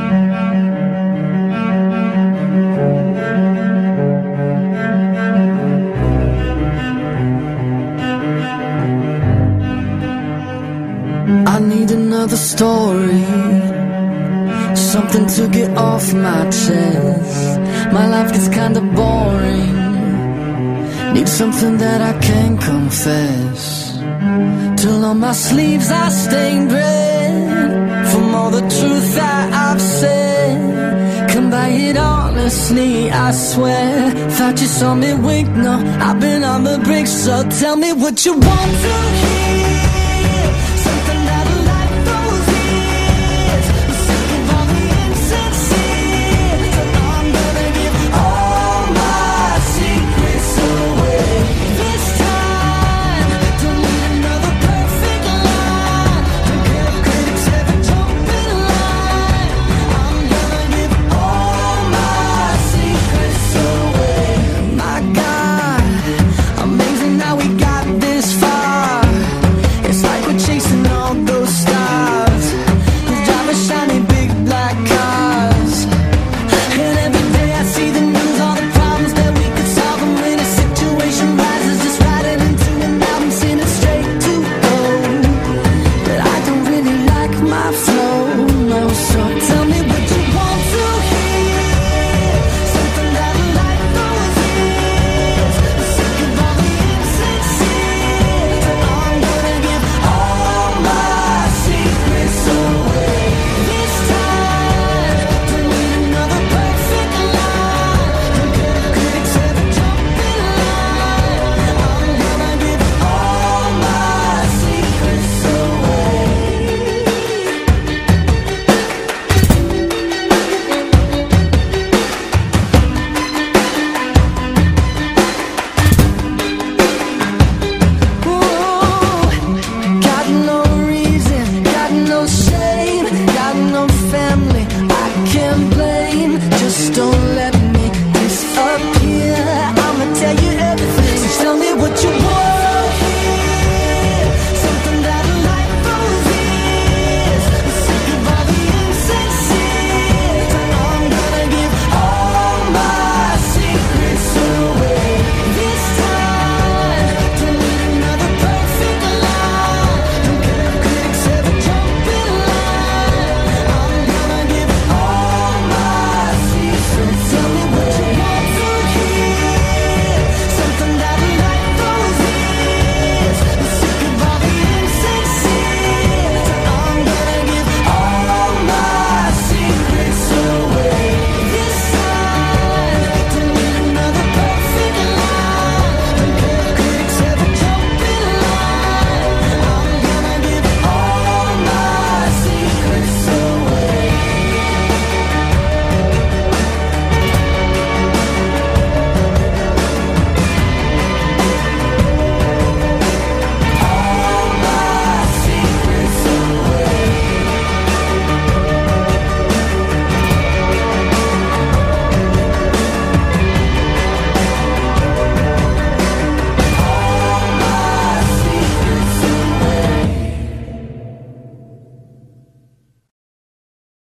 I need another story, something to get off my chest. My life gets kinda boring, need something that I can confess. Till on my sleeves I stained red from all the truth that I've said. Come by it honestly, I swear. Thought you saw me wink, no, I've been on the brink. So tell me what you want to hear.